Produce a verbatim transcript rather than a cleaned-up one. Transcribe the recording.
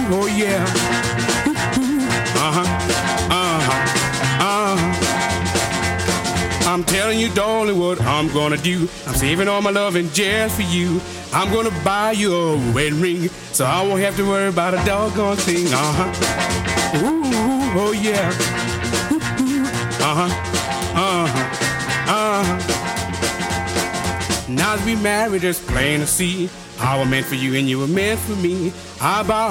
oh yeah. Uh-huh, uh-huh, uh-huh. I'm telling you, darling, what I'm gonna do. I'm saving all my loving just for you. I'm gonna buy you a wedding ring, so I won't have to worry about a doggone thing. Uh-huh. Ooh, oh yeah. Uh-huh, uh-huh, uh-huh. Now that we married, it's plain to see. I was meant for you and you were meant for me. I buy